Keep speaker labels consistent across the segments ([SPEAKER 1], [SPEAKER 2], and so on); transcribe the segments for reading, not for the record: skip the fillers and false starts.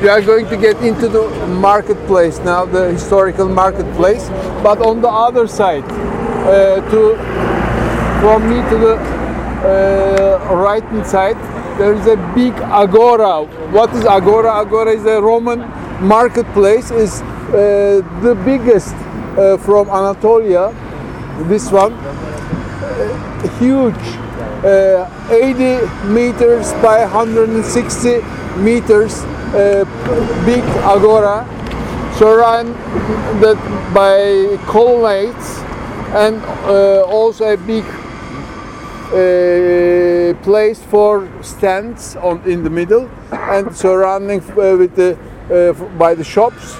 [SPEAKER 1] We are going to get into the marketplace now, the historical marketplace. But on the other side, from me to the right hand side, there is a big agora. What is agora? Agora is a Roman marketplace. Is the biggest from Anatolia. This one, huge, 80 meters by 160 meters, big agora, surrounded by colonnades, and also a big place for stands in the middle, and surrounding by the shops.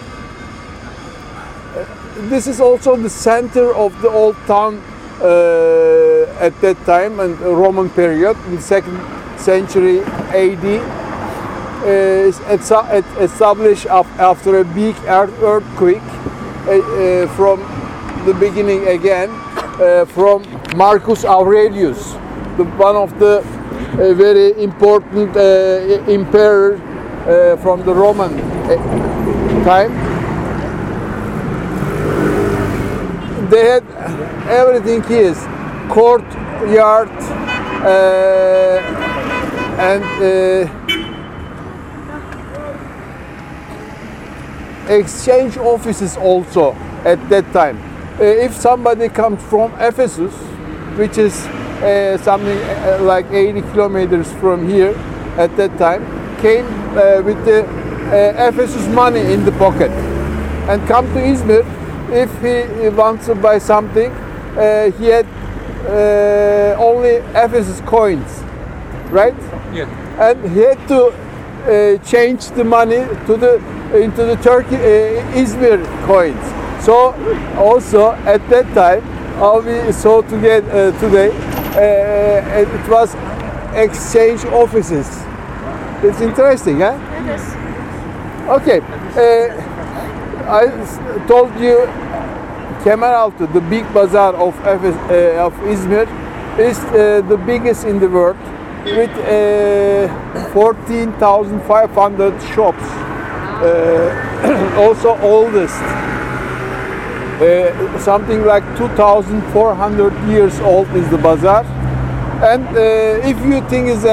[SPEAKER 1] This is also the center of the old town at that time and Roman period, in the 2nd century AD. Is established after a big earthquake from the beginning again, from Marcus Aurelius, one of the very important emperor from the Roman time. They had everything here, courtyard and exchange offices also at that time. If somebody comes from Ephesus, which is something like 80 kilometers from here at that time, came with the Ephesus money in the pocket and come to Izmir. If he wants to buy something, he had only Ephesus coins, right?
[SPEAKER 2] Yeah.
[SPEAKER 1] And he had to change the money into the Turkey Izmir coins. So also at that time, how we saw together today, it was exchange offices. It's interesting, huh?
[SPEAKER 3] It is.
[SPEAKER 1] Okay. I told you Kemeraltı, the big bazaar of Izmir, is the biggest in the world, with 14,500 shops. Also oldest, something like 2,400 years old is the bazaar. And if you think it's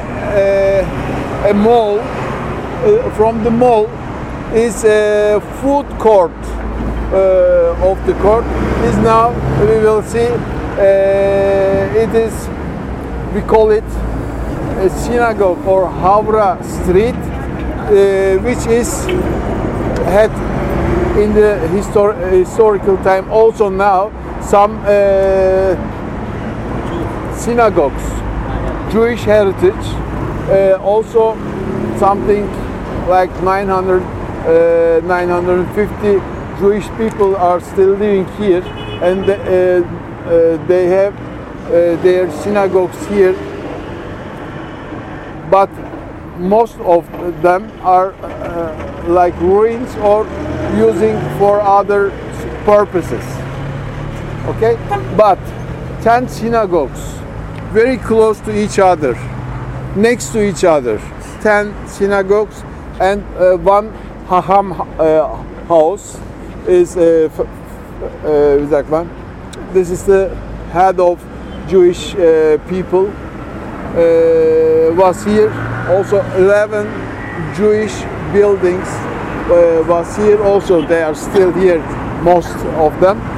[SPEAKER 1] a mall, from the mall is a food court of the court. Is now we will see it is, we call it a synagogue or Havra Street, which is had in the historical time also now some synagogues, Jewish heritage, also something like 950 Jewish people are still living here, and they have their synagogues here, but most of them are like ruins or using for other purposes. Okay, but 10 synagogues very close to each other, next to each other, 10 synagogues, and one Hacham house is this is the head of Jewish people, was here. Also 11 Jewish buildings was here also. They are still here, most of them.